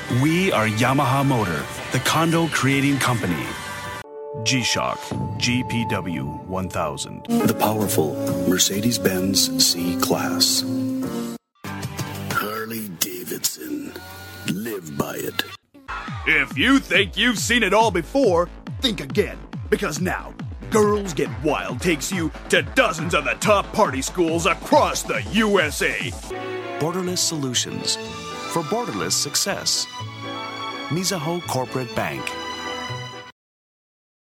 We are Yamaha Motor, the condo creating company. G-Shock GPW 1000. The powerful Mercedes-Benz C-Class. Harley-Davidson. Live by it. If you think you've seen it all before, think again. Because now, Girls Get Wild takes you to dozens of the top party schools across the USA. Borderless solutions for borderless success. Mizuho Corporate Bank.